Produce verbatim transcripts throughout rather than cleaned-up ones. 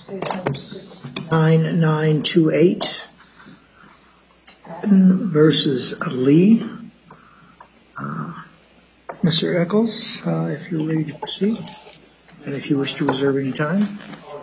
Case number six nine nine two eight versus Lee. Uh, Mister Eccles, uh, if you're ready to proceed, and if you wish to reserve any time.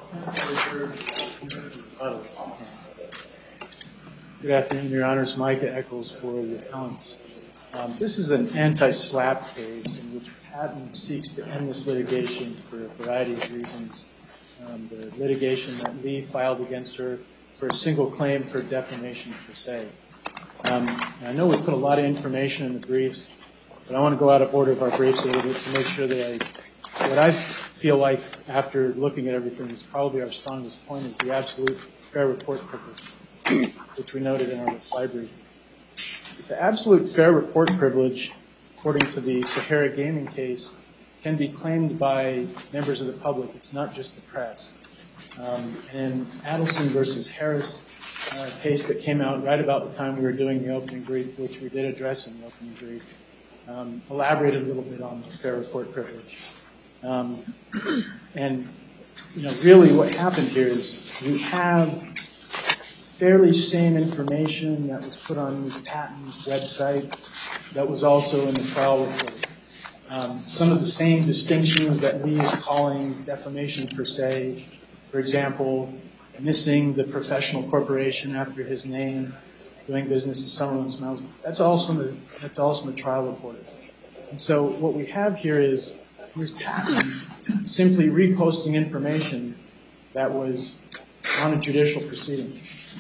Good afternoon, Your Honors. Micah Eccles for the appellants. Um, this is an anti-SLAPP case in which Patton seeks to end this litigation for a variety of reasons. Um, the litigation that Lee filed against her for a single claim for defamation per se. Um, I know we put a lot of information in the briefs, but I want to go out of order of our briefs a little bit to make sure that I, what I feel like after looking at everything is probably our strongest point is the absolute fair report privilege, which we noted in our reply brief. The absolute fair report privilege, according to the Sahara Gaming case, can be claimed by members of the public. It's not just the press. Um, and Adelson versus Harris uh, case that came out right about the time we were doing the opening brief, which we did address in the opening brief, um, elaborated a little bit on the fair report privilege. Um, and, you know, really what happened here is we have fairly same information that was put on Miz Patton's website that was also in the trial report. Um, some of the same distinctions that Lee is calling defamation per se, for example, missing the professional corporation after his name, doing business as someone smells. That's also in the that's also in the trial report. And so what we have here is Miz Patton simply reposting information that was on a judicial proceeding.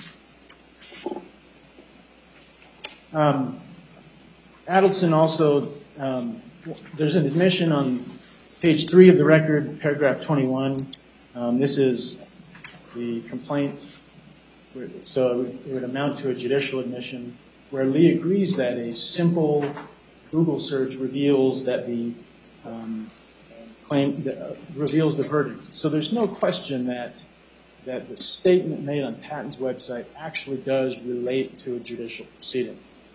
Um, Adelson also, um, there's an admission on page three of the record, paragraph twenty-one. Um, this is the complaint, so it would amount to a judicial admission, where Lee agrees that a simple Google search reveals that the um, claim uh, reveals the verdict. So there's no question that that the statement made on Patton's website actually does relate to a judicial proceeding.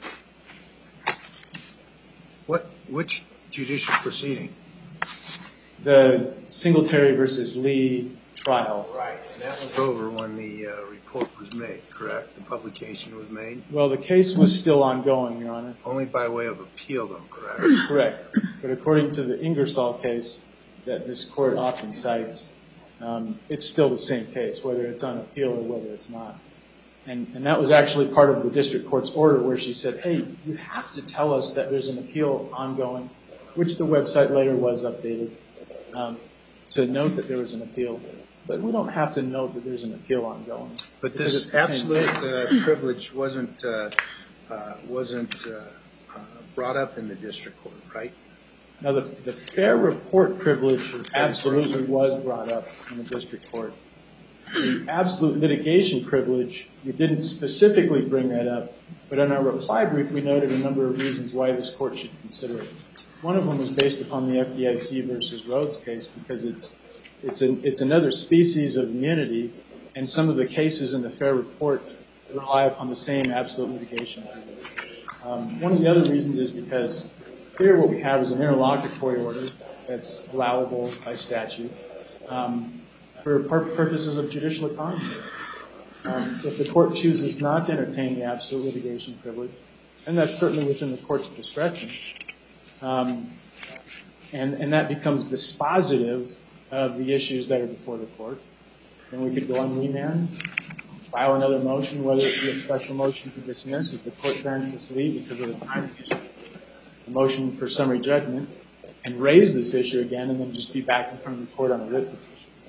What, which judicial proceeding? The Singletary versus Lee trial. Right, and that was over when the uh, report was made, correct? The publication was made? Well, the case was still ongoing, Your Honor. Only by way of appeal, though, correct? Correct. But according to the Ingersoll case that this court often cites, um, it's still the same case, whether it's on appeal or whether it's not. And, and that was actually part of the district court's order where she said, hey, you have to tell us that there's an appeal ongoing, which the website later was updated um, to note that there was an appeal. But we don't have to note that there's an appeal ongoing. But this absolute uh, privilege wasn't, uh, uh, wasn't uh, uh, brought up in the district court, right? Now, the, the fair report privilege absolutely was brought up in the district court. The absolute litigation privilege, we didn't specifically bring that up, but in our reply brief, we noted a number of reasons why this court should consider it. One of them was based upon the F D I C versus Rhodes case because it's it's an it's another species of immunity, and some of the cases in the fair report rely upon the same absolute litigation privilege. Um, one of the other reasons is because here what we have is an interlocutory order that's allowable by statute. Um, for purposes of judicial economy. Um, if the court chooses not to entertain the absolute litigation privilege, and that's certainly within the court's discretion, um, and, and that becomes dispositive of the issues that are before the court, then we could go on remand, file another motion, whether it be a special motion to dismiss if the court grants us leave because of the timing issue, a motion for summary judgment, and raise this issue again, and then just be back in front of the court on a writ petition.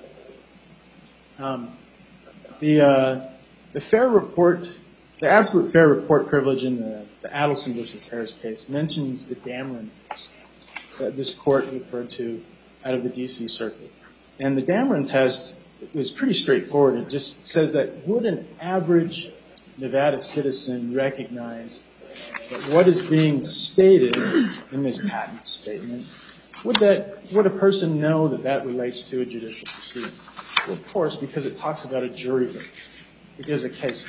Um, the uh, the fair report, the absolute fair report privilege in the, the Adelson versus Harris case mentions the Dameron test that this court referred to out of the D C Circuit. And the Dameron test was pretty straightforward. It just says that would an average Nevada citizen recognize that what is being stated in this patent statement, would that would a person know that that relates to a judicial proceeding? Well, of course, because it talks about a jury verdict. It gives a case.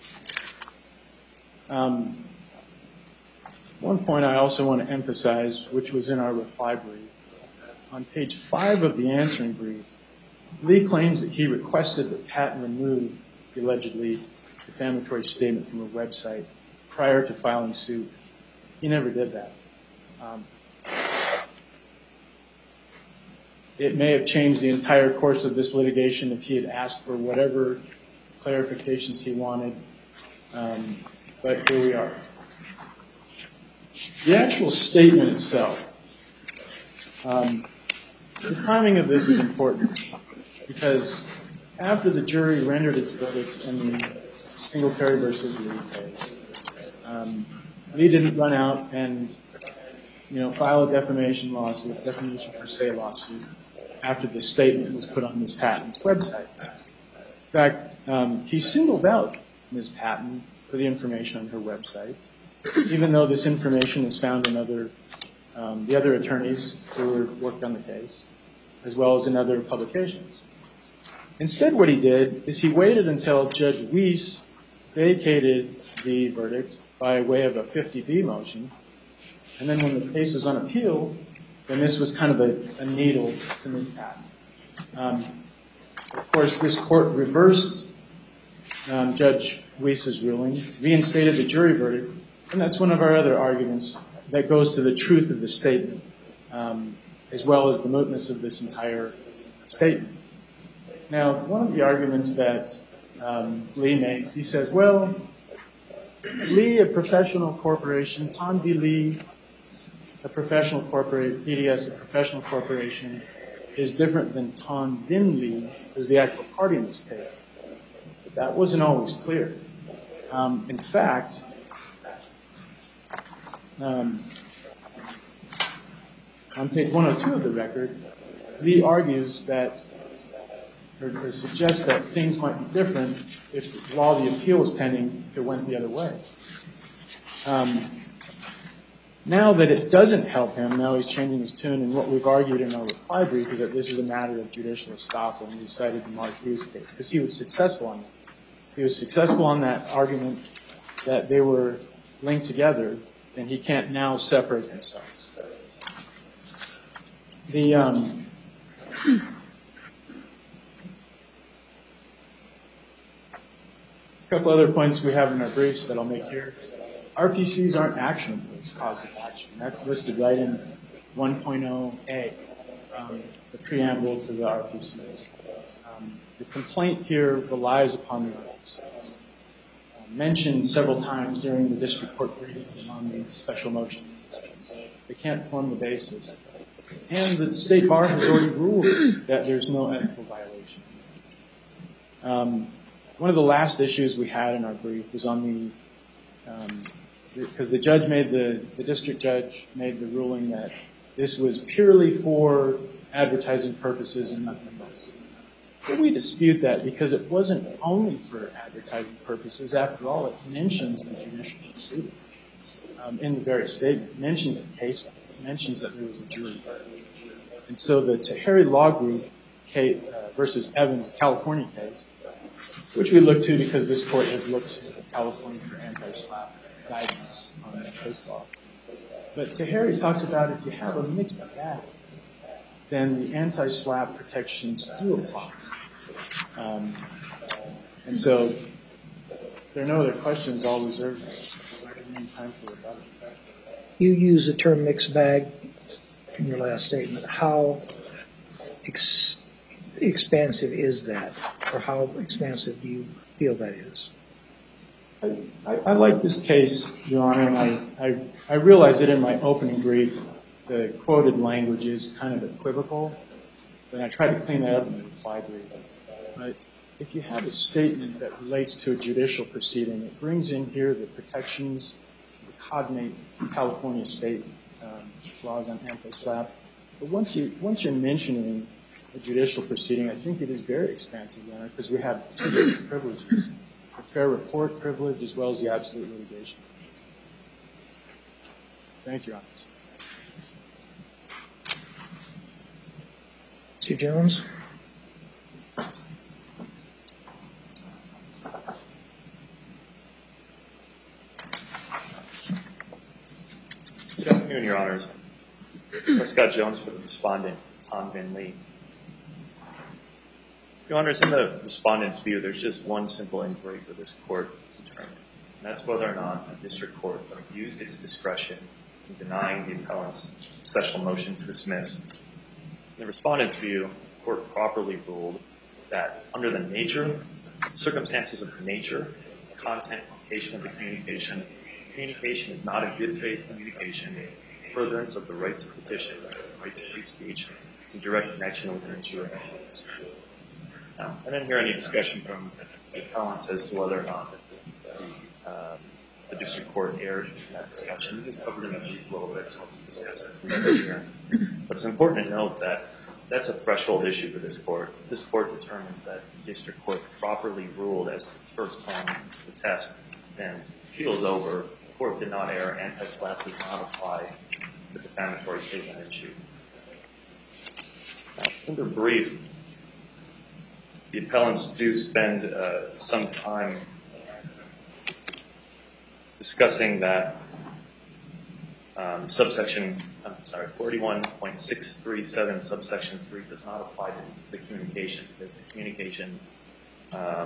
Um, one point I also want to emphasize, which was in our reply brief, on page five of the answering brief, Lee claims that he requested that Patton remove the allegedly defamatory statement from her website prior to filing suit. He never did that. Um, it may have changed the entire course of this litigation if he had asked for whatever clarifications he wanted, um, but here we are. The actual statement itself, um, the timing of this is important because after the jury rendered its verdict in the Singletary versus Lee case, um, Lee didn't run out and, you know, file a defamation lawsuit, defamation per se lawsuit, after the statement was put on Miz Patton's website. In fact, um, he singled out Miz Patton for the information on her website, even though this information is found in other, um, the other attorneys who were worked on the case, as well as in other publications. Instead, what he did is he waited until Judge Weiss vacated the verdict by way of a fifty B motion, and then when the case was on appeal, then this was kind of a, a needle to Miz Patton. Um, of course, this court reversed um, Judge Weiss's ruling, reinstated the jury verdict, and that's one of our other arguments that goes to the truth of the statement, um, as well as the mootness of this entire statement. Now, one of the arguments that um, Lee makes, he says, well, Lee, a professional corporation, Tom V. Lee, a professional corporation, D D S, a professional corporation, is different than Tom Vin Lee, who's the actual party in this case. But that wasn't always clear. Um, in fact, um, on page one oh two of the record, Lee argues that, or, or suggests that things might be different if, while the appeal was pending, if it went the other way. Um, Now that it doesn't help him, now he's changing his tune, and what we've argued in our reply brief is that this is a matter of judicial estoppel, and we cited the Mark Hughes case, because he was successful on that. He was successful on that argument that they were linked together, and he can't now separate themselves. The, um, a couple other points we have in our briefs that I'll make here. R P Cs aren't actionable as cause of action. That's listed right in one point oh A, um, the preamble to the R P Cs. Um, the complaint here relies upon the R P Cs, uh, mentioned several times during the district court briefing on the special motion. They can't form the basis. And the State Bar has already ruled that there's no ethical violation. Um, one of the last issues we had in our brief was on the Um, because the judge made the, the district judge made the ruling that this was purely for advertising purposes and nothing else. But we dispute that because it wasn't only for advertising purposes. After all, it mentions the judicial proceeding um, in the very statement. It mentions the case. It mentions that there was a jury verdict. And so the Tahiri Law Group case, uh, versus Evans, California case, which we look to because this court has looked to California for anti-SLAPP guidance on case law. But Tahiri talks about if you have a mixed bag, then the anti-SLAPP protections do apply. Um, and so if there are no other questions, I'll reserve time for rebuttal. You use the term mixed bag in your last statement. How ex- expansive is that, or how expansive do you feel that is? I, I, I like this case, Your Honor, and I, I, I realize that in my opening brief, the quoted language is kind of equivocal, and I tried to clean that up in the reply brief. But if you have a statement that relates to a judicial proceeding, it brings in here the protections, the cognate California state um, laws on anti-SLAPP. But once, you, once you're mentioning a judicial proceeding, I think it is very expansive, Your Honor, because we have two different privileges. The fair report privilege as well as the absolute litigation. Thank you, Your Honor. Mister Jones? Good afternoon, Your Honors. I'm Scott Jones for the respondent, Tom Vin Lee. Your Honors, in the respondent's view, there's just one simple inquiry for this court to determine, and that's whether or not the district court used its discretion in denying the appellant's special motion to dismiss. In the respondent's view, the court properly ruled that under the nature, circumstances of the nature, content, location of the communication, communication is not a good faith communication, furtherance of the right to petition, the right to free speech, in direct connection with the issue of evidence. Now, I didn't hear any discussion from the appellants as to whether or not the, um, the district court erred in that discussion. It's covered in a brief a little bit, so I'll just discuss it here. But it's important to note that that's a threshold issue for this court. If this court determines that the district court properly ruled as to the first prong of the test, then appeal's over. The court did not err. Anti-SLAPP does not apply to the defamatory statement issue. Now, in the brief, the appellants do spend uh, some time discussing that um, subsection, I'm sorry, forty-one point six three seven subsection three does not apply to the communication because the communication um,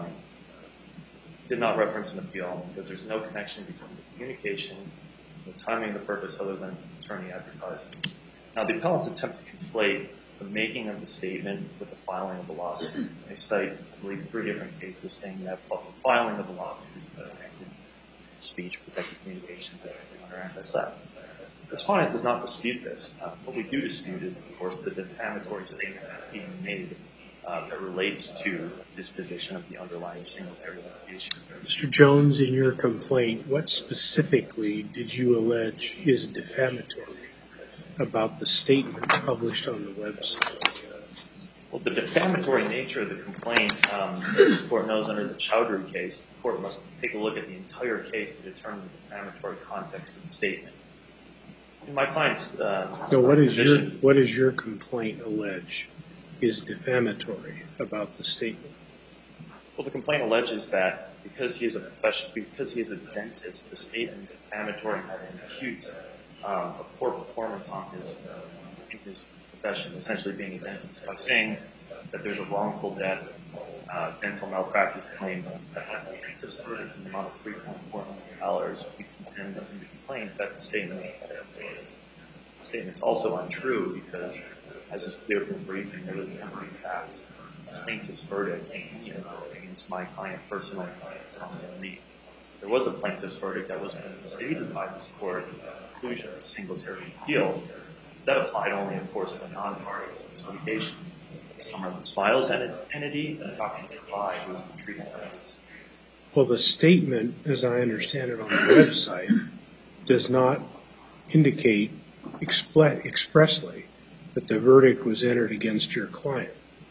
did not reference an appeal because there's no connection between the communication and the timing and the purpose other than attorney advertising. Now, the appellants attempt to conflate the making of the statement with the filing of the lawsuit. They cite, I believe, three different cases saying that the filing of the lawsuit is protected speech, protected communication under anti-SLAPP. The respondent does not dispute this. Uh, what we do dispute is, of course, the defamatory statement that's being made uh, that relates to disposition of the underlying single-terry litigation. Mister Jones, in your complaint, what specifically did you allege is defamatory about the statement published on the website? Well, the defamatory nature of the complaint, um, as this court knows under the Chowdhury case, the court must take a look at the entire case to determine the defamatory context of the statement. In my client's uh, So what is your what is your complaint allege is defamatory about the statement? Well, the complaint alleges that because he is a professional, because he is a dentist, the statement is defamatory and that it imputes um, a poor performance on his uh, in his profession, essentially being a dentist, by saying that there's a wrongful death, uh, dental malpractice claim that has the plaintiff's verdict in the amount of three point four million dollars. We contend in the complaint that the statement is defamatory. The statement's also untrue because, as is clear from the briefing, there was never, in fact, a plaintiff's verdict against my client personally, Tom Lee. There was a plaintiff's verdict that was stated by this court in the conclusion of a single-terry appeal. That applied only, of course, to non-parties in this litigation. Summerlin Smiles entity and Doctor Trappi, who was the treating dentist. Well, the statement, as I understand it on the website, does not indicate expl- expressly that the verdict was entered against your client.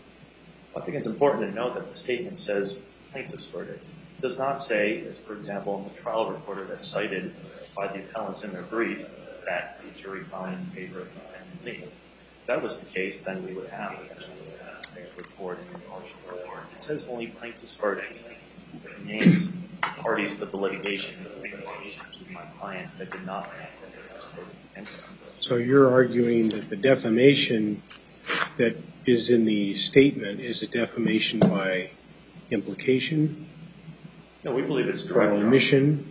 I think it's important to note that the statement says plaintiff's verdict. It does not say, as for example, in the trial reporter that's cited by the appellants in their brief, that the jury found in favor of defendant Lee. If that was the case, then we would have a report in the impartial report. It says only plaintiff's verdict. It names parties to the litigation, such as my client, that did not have a plaintiff's verdict against them. So you're arguing that the defamation that is in the statement is a defamation by implication? No, we believe it's correct. By omission?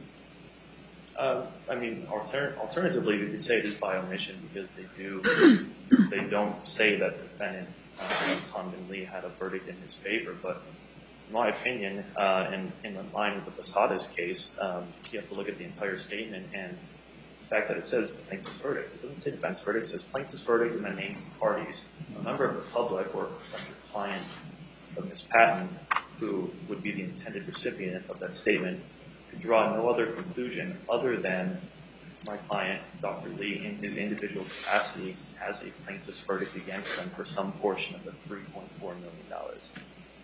Uh, I mean, alter- alternatively, we could say it is by omission because they do, they don't say that the defendant, uh, Tom Lee, had a verdict in his favor. But in my opinion, uh, in, in line with the Posadas case, um, you have to look at the entire statement and the fact that it says plaintiff's verdict. It doesn't say defense verdict, it says plaintiff's verdict and then names the parties. A member of the public or a client of Miz Patton, who would be the intended recipient of that statement, could draw no other conclusion other than my client, Doctor Lee, in his individual capacity, has a plaintiff's verdict against them for some portion of the three point four million dollars.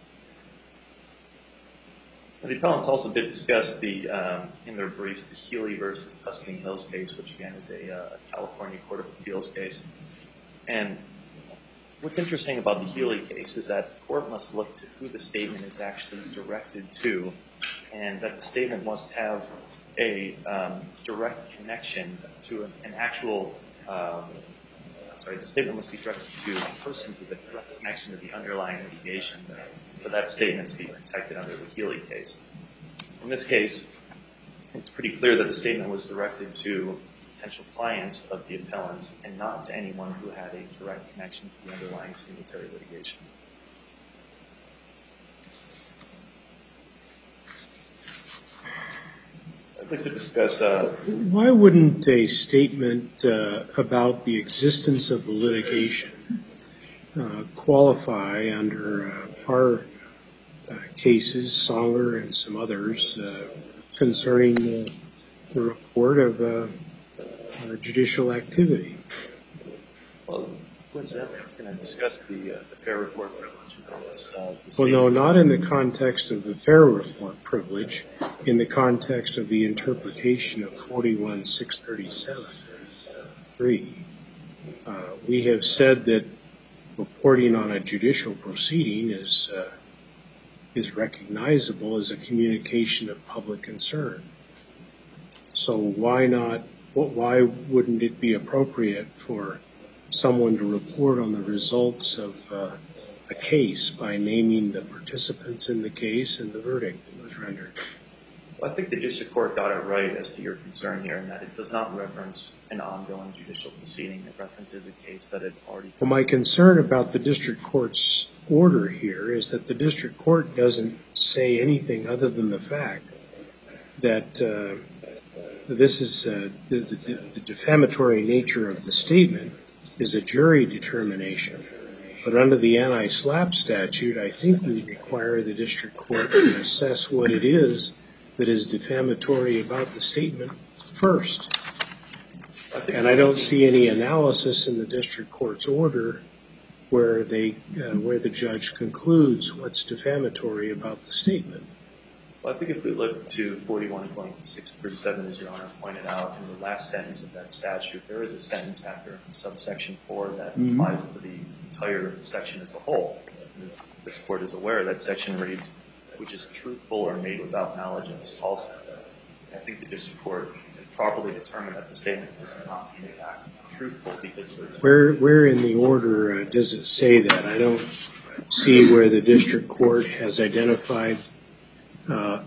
The appellants also did discuss the, um, in their briefs, the Healy versus Tuscany Hills case, which again is a uh, California Court of Appeals case. And what's interesting about the Healy case is that the court must look to who the statement is actually directed to, and that the statement must have a um, direct connection to an, an actual, um, sorry, the statement must be directed to a person with a direct connection to the underlying litigation. for that statement to be protected under the Healy case. In this case, it's pretty clear that the statement was directed to potential clients of the appellants and not to anyone who had a direct connection to the underlying signatory litigation. I'd like to discuss... Uh, Why wouldn't a statement uh, about the existence of the litigation uh, qualify under uh, our uh, cases, Songer and some others, uh, concerning uh, the report of uh, uh, judicial activity? Well, coincidentally, I was going to discuss the, uh, the fair report privilege. This, uh, well, no, not in the context of the fair report privilege, in the context of the interpretation of forty-one six thirty-seven three. Uh, we have said that reporting on a judicial proceeding is uh, is recognizable as a communication of public concern. So why not? Why wouldn't it be appropriate for someone to report on the results of uh, a case by naming the participants in the case and the verdict that was rendered? Well, I think the district court got it right as to your concern here, in that it does not reference an ongoing judicial proceeding. It references a case that had already... Well, my concern about the district court's order here is that the district court doesn't say anything other than the fact that uh, this is uh, the, the, the defamatory nature of the statement is a jury determination. But under the anti-SLAPP statute, I think we require the district court to assess what it is that is defamatory about the statement first. I and I don't see any analysis in the district court's order where they, uh, where the judge concludes what's defamatory about the statement. Well, I think if we look to forty-one point six thirty-seven, as Your Honor pointed out, in the last sentence of that statute, there is a sentence after subsection four that mm-hmm. applies to the entire section as a whole. And this court is aware that section reads, which is truthful or made without knowledge and is false. I think the district court properly determined that the statement is not, in fact, truthful because of the... Where, where in the order uh, does it say that? I don't see where the district court has identified uh,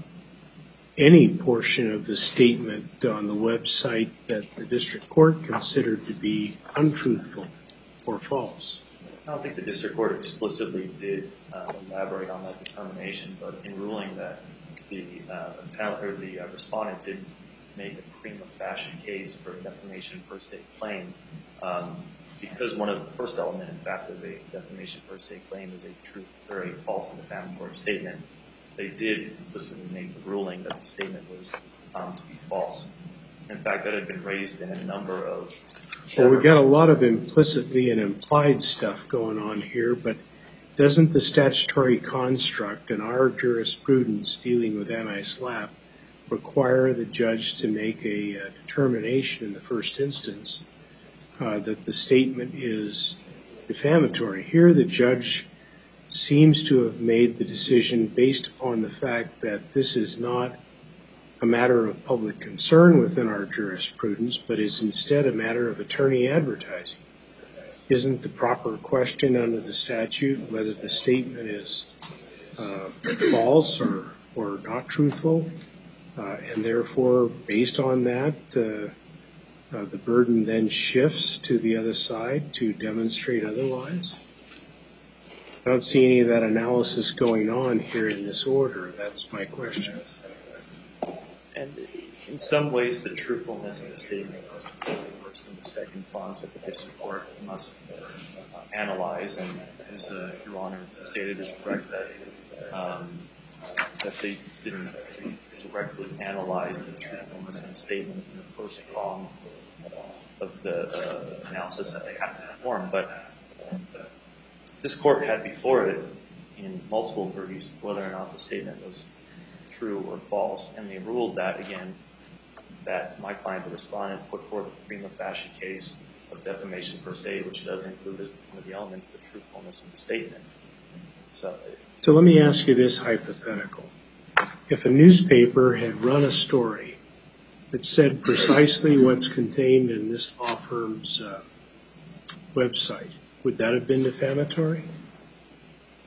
any portion of the statement on the website that the district court considered to be untruthful or false. I don't think the district court explicitly did uh, elaborate on that determination, but in ruling that the, uh, or the uh, respondent didn't make a prima facie case for a defamation per se claim, um, because one of the first element, in fact, of a defamation per se claim is a truth or a false and defamatory statement. They did implicitly make the ruling that the statement was found to be false. In fact, that had been raised in a number of... Well, we've got a lot of implicitly and implied stuff going on here, but doesn't the statutory construct in our jurisprudence dealing with anti-SLAPP require the judge to make a, a determination in the first instance uh, that the statement is defamatory? Here, the judge seems to have made the decision based upon the fact that this is not a matter of public concern within our jurisprudence, but is instead a matter of attorney advertising. Isn't the proper question under the statute whether the statement is uh, false or, or not truthful? Uh, and therefore, based on that, uh, uh, the burden then shifts to the other side to demonstrate otherwise? I don't see any of that analysis going on here in this order. That's my question. And in some ways, the truthfulness of the statement is the first and the second prongs that the district court must uh, analyze. And as uh, Your Honor stated, is correct that um, that they didn't actually directly analyze the truthfulness of the statement in the first prong of the uh, analysis that they had to perform. But this court had before it, in multiple briefs, whether or not the statement was true or false, and they ruled that, again, that my client, the respondent, put forth a prima facie case of defamation per se, which does include as one of the elements the truthfulness of the statement. So, so let me ask you this hypothetical. If a newspaper had run a story that said precisely what's contained in this law firm's uh, website, would that have been defamatory?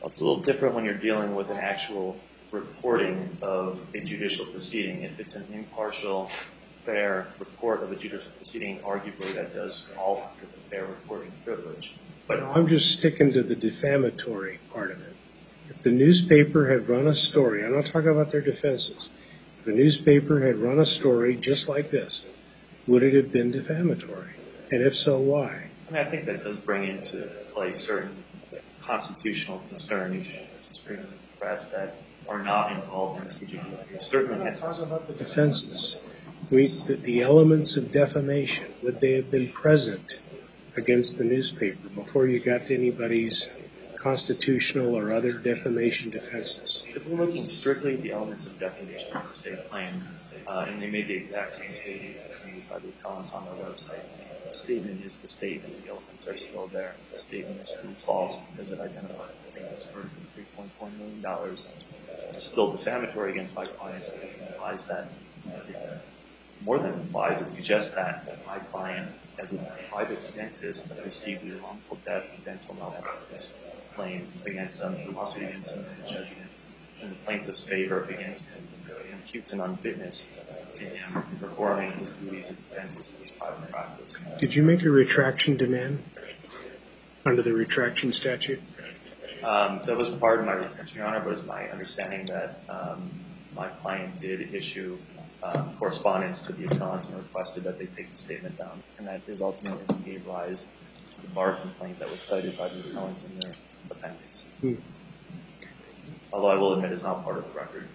Well, it's a little different when you're dealing with an actual reporting of a judicial proceeding. If it's an impartial, fair report of a judicial proceeding, arguably that does fall under the fair reporting privilege. But I'm just sticking to the defamatory part of it. If the newspaper had run a story, I'm not talking about their defenses, if the newspaper had run a story just like this, would it have been defamatory? And if so, why? I mean, I think that does bring into play certain constitutional concerns, such as freedom of the press, that are not involved in this particular case. Certainly, I'm talking about the defenses. We, the, the elements of defamation, would they have been present against the newspaper before you got to anybody's constitutional or other defamation defenses? If we're looking strictly at the elements of defamation of the state claim, uh, and they made the exact same statement as used by the appellants on their website, the statement is the statement. The elements are still there. The statement is still false because it identifies the plaintiff's verdict of three point four million dollars. It's still defamatory against my client because it implies that, uh, more than implies, it suggests that my client, as a private dentist that received a wrongful death and dental malpractice claim against him, the lawsuit against him, and the judgment in the plaintiff's favor against him, imputes an unfitness to him performing his duties as a dentist in his private practice. Did you make a retraction demand under the retraction statute? Um, that was part of my retention, Your Honor, but it's my understanding that um, my client did issue um, correspondence to the appellants and requested that they take the statement down, and that is ultimately what gave rise to the bar complaint that was cited by the appellants in their appendix. Hmm. Although I will admit it's not part of the record.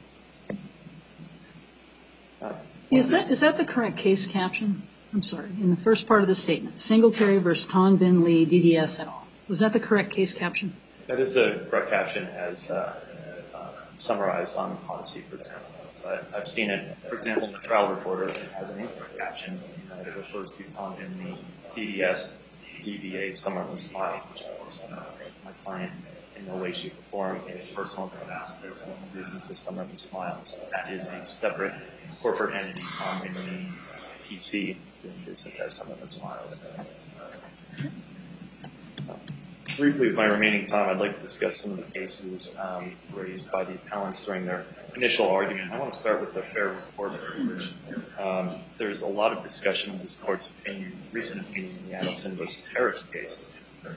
Uh, is that is that the correct case caption? I'm sorry. In the first part of the statement, Singletary versus Tong Vin Lee, D D S et al. Was that the correct case caption? That is the correct caption as uh, uh, summarized on Odyssey, for example. But I've seen it, for example, in the trial reporter, it has an incorrect caption uh, that refers to Tong Vin Lee, D D S, D B A, Summerlin Smiles, which of course uh, my client in no way, shape, or form is personal capacity as one business as Summerlin Smiles. That is a separate corporate entity, Tong Vin Lee P C, doing business as Summerlin Smiles. Briefly, with my remaining time, I'd like to discuss some of the cases um, raised by the appellants during their initial argument. I want to start with the fair report privilege. Um, there's a lot of discussion of this court's opinion, recent opinion in the Adelson versus Harris case.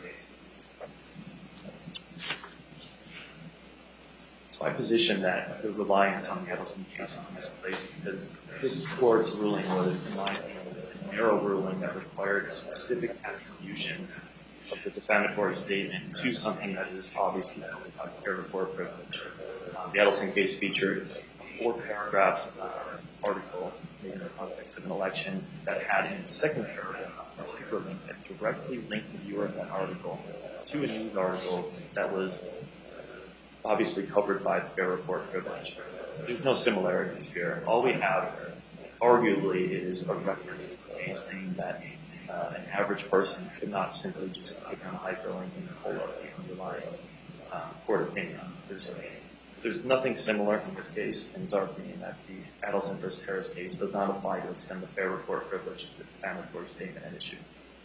It's my position that the reliance on the Adelson case is misplaced because this court's ruling was, in my opinion, a narrow ruling that required a specific attribution of the defamatory statement to something that is obviously covered by fair report privilege. Um, the Adelson case featured a four-paragraph uh, article made in the context of an election that had in the second paragraph a hyperlink that directly linked the viewer of that article to a news article that was obviously covered by the fair report privilege. There's no similarities here. All we have, arguably, is a reference to the case saying that Uh, an average person could not simply just click on a hyperlink and pull up the underlying uh, court opinion. There's, there's nothing similar in this case, and it's our opinion that the Adelson versus Harris case does not apply to extend the fair report privilege to the defamatory statement at issue.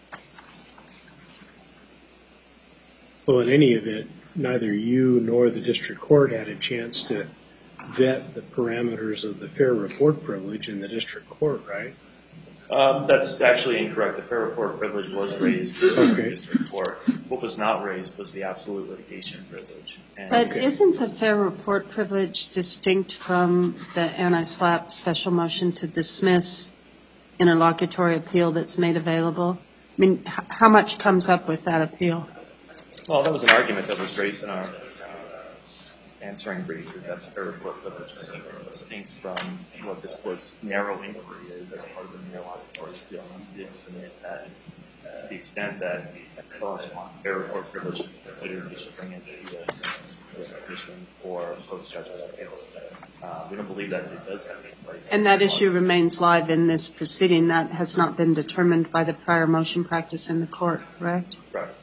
Well, in any event, neither you nor the district court had a chance to vet the parameters of the fair report privilege in the district court, right? Um, that's actually incorrect. The fair report privilege was raised in the district court. What was not raised was the absolute litigation privilege. And but okay. Isn't the fair report privilege distinct from the anti-SLAPP special motion to dismiss interlocutory appeal that's made available? I mean, h- how much comes up with that appeal? Well, that was an argument that was raised in our answering brief, is that the fair report privilege is distinct from what this court's narrow inquiry is as part of the interlocutory appeal. We did submit that to the extent that fair report privilege is considered, we should bring it to the petition or post-judgment appeal. Uh, we don't believe that it does have any place. And that issue remains live in this proceeding. That has not been determined by the prior motion practice in the court, correct? Correct.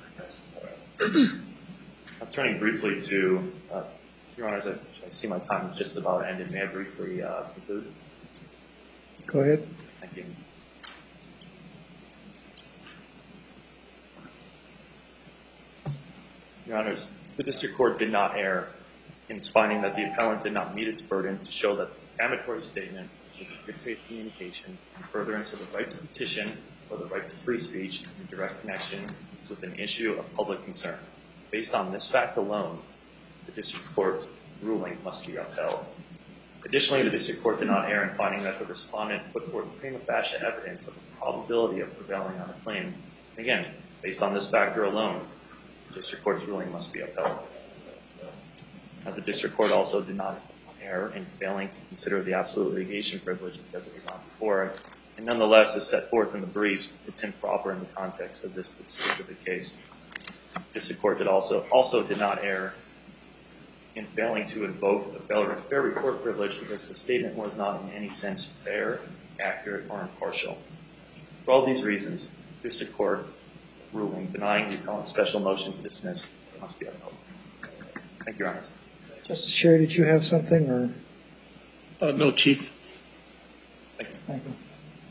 I'm turning briefly to uh, Your Honors, I, I see my time is just about ended. May I briefly uh, conclude? Go ahead. Thank you. Your Honors, the district court did not err in its finding that the appellant did not meet its burden to show that the defamatory statement was a good faith communication in furtherance of the right to petition or the right to free speech in direct connection with an issue of public concern. Based on this fact alone, the district court's ruling must be upheld. Additionally, the district court did not err in finding that the respondent put forth prima facie evidence of the probability of prevailing on a claim. And again, based on this factor alone, the district court's ruling must be upheld. Now, the district court also did not err in failing to consider the absolute litigation privilege because it was not before it. And nonetheless, as set forth in the briefs, it's improper in the context of this specific case. The district court did also, also did not err in failing to invoke the fair report privilege because the statement was not in any sense fair, accurate, or impartial. For all these reasons, the district court ruling denying the appellant's special motion to dismiss must be upheld. Thank you, Your Honor. Justice Sherry, did you have something, or? Uh, no, Chief. Thank you. Thank you.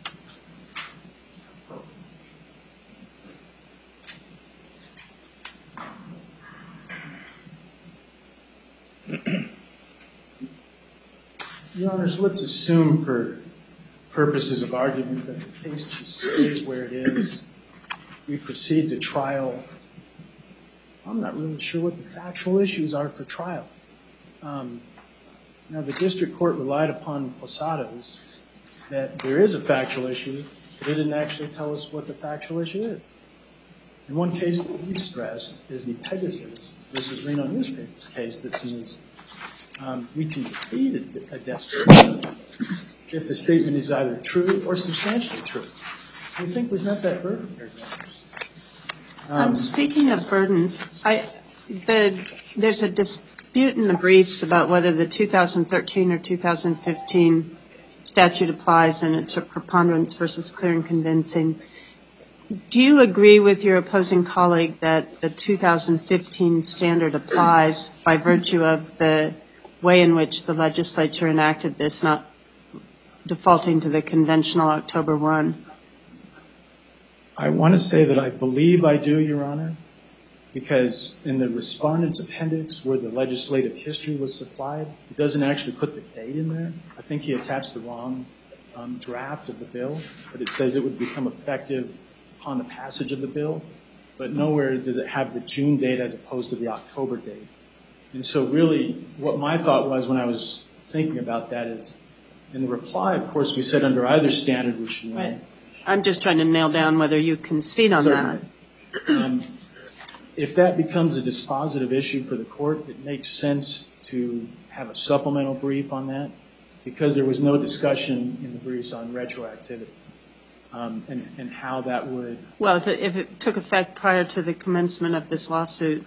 Your Honors, let's assume for purposes of argument that the case just stays where it is. We proceed to trial. I'm not really sure what the factual issues are for trial. Um, now, the district court relied upon Posadas that there is a factual issue, but it didn't actually tell us what the factual issue is. And one case that we've stressed is the Pegasus versus Reno Newspapers case that says um, we can defeat a, a death certificate if the statement is either true or substantially true. We think we've met that burden here, Your Honors. Um, Um, speaking of burdens, I, the, there's a dispute in the briefs about whether the two thousand thirteen or two thousand fifteen statute applies, and it's a preponderance versus clear and convincing. Do you agree with your opposing colleague that the two thousand fifteen standard applies by virtue of the way in which the legislature enacted this, not defaulting to the conventional October first? I want to say that I believe I do, Your Honor, because in the respondent's appendix where the legislative history was supplied, it doesn't actually put the date in there. I think he attached the wrong um, draft of the bill, but it says it would become effective upon the passage of the bill, but nowhere does it have the June date as opposed to the October date. And so really what my thought was when I was thinking about that is, in the reply, of course, we said under either standard we should know. Right. I'm just trying to nail down whether you concede on Certainly. that. Um, if that becomes a dispositive issue for the court, it makes sense to have a supplemental brief on that because there was no discussion in the briefs on retroactivity um, and, and how that would. Well, if it, if it took effect prior to the commencement of this lawsuit.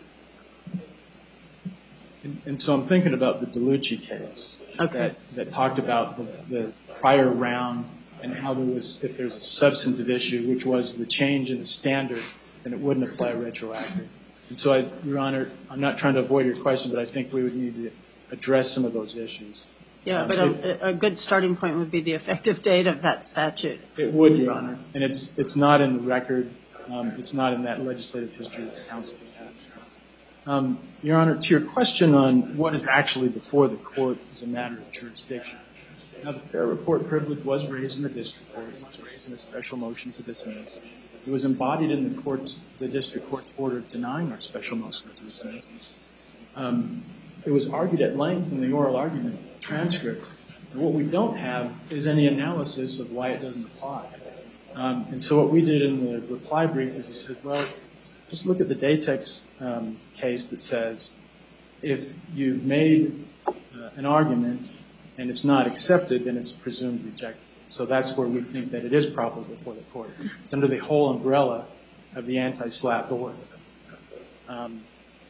And, and so I'm thinking about the DeLucci case Okay. that, that talked about the, the prior round and how there was, if there's a substantive issue, which was the change in the standard, then it wouldn't apply retroactive. And so, I, Your Honor, I'm not trying to avoid your question, but I think we would need to address some of those issues. Yeah, Um, but if- a, a good starting point would be the effective date of that statute. It would, Your Honor, and it's it's not in the record. Um, it's not in that legislative history that the council has had. Um, Your Honor, to your question on what is actually before the court as a matter of jurisdiction. Now, the fair report privilege was raised in the district court. It was raised in a special motion to dismiss. It was embodied in the court's, the district court's order denying our special motion to dismiss. Um, it was argued at length in the oral argument transcript. And what we don't have is any analysis of why it doesn't apply. Um, and so what we did in the reply brief is it says, well, just look at the Datex um, case that says if you've made uh, an argument and it's not accepted, then it's presumed rejected. So that's where we think that it is proper before the court. It's under the whole umbrella of the anti-SLAPP order. Um,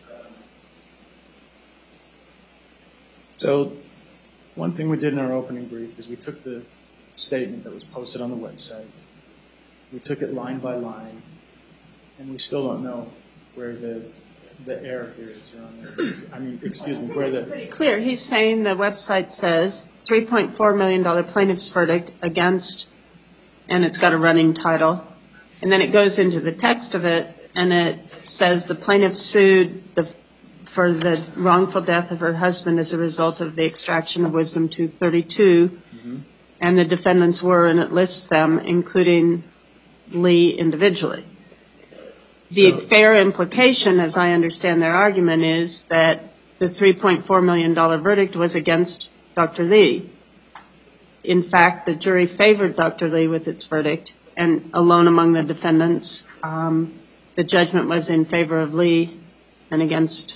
so one thing we did in our opening brief is we took the statement that was posted on the website. We took it line by line, and we still don't know where the the error here is, Your Honor. I mean, excuse me, where the... Pretty clear. He's saying the website says three point four million dollars plaintiff's verdict against, and it's got a running title. And then it goes into the text of it, and it says the plaintiff sued the for the wrongful death of her husband as a result of the extraction of wisdom tooth thirty-two, mm-hmm. and the defendants were, and it lists them, including Lee individually. The so, fair implication, as I understand their argument, is that the three point four million dollars verdict was against Doctor Lee. In fact, the jury favored Doctor Lee with its verdict, and alone among the defendants, um, the judgment was in favor of Lee and against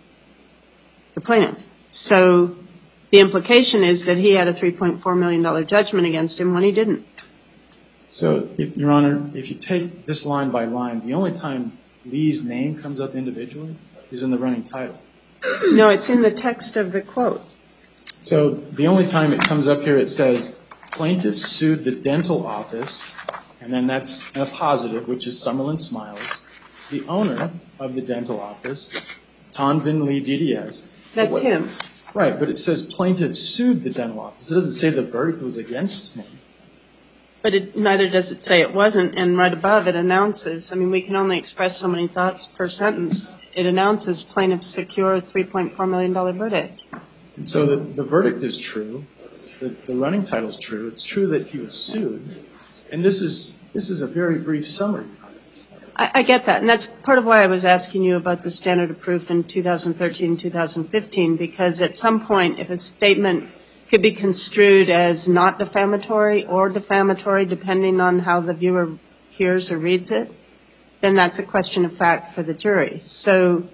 the plaintiff. So the implication is that he had a three point four million dollars judgment against him when he didn't. So, if, Your Honor, if you take this line by line, the only time Lee's name comes up individually is in the running title. No, it's in the text of the quote. So the only time it comes up here, it says, plaintiff sued the dental office, and then that's a positive, which is Summerlin Smiles, the owner of the dental office, Tonvin Lee D D S. That's what, him. Right, but it says plaintiff sued the dental office. It doesn't say the verdict was against him. But it, neither does it say it wasn't, and right above it announces, I mean, we can only express so many thoughts per sentence. It announces plaintiff's secure three point four million dollars verdict. And so the, the verdict is true. The, the running title is true. It's true that he was sued. And this is this is a very brief summary. I, I get that, and that's part of why I was asking you about the standard of proof in two thousand thirteen and two thousand fifteen, because at some point, if a statement could be construed as not defamatory or defamatory, depending on how the viewer hears or reads it, then that's a question of fact for the jury. So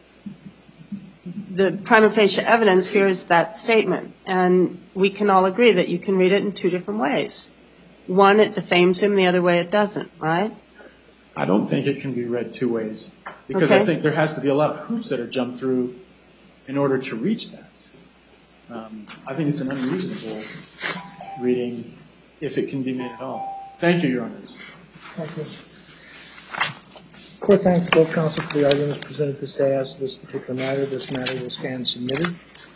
the prima facie evidence here is that statement, and we can all agree that you can read it in two different ways. One, it defames him, the other way it doesn't, right? I don't think it can be read two ways, because okay. I think there has to be a lot of hoops that are jumped through in order to reach that. Um, I think it's an unreasonable reading if it can be made at all. Thank you, Your Honors. Thank you. Court thanks both counsel for the arguments presented this day as to this particular matter. This matter will stand submitted.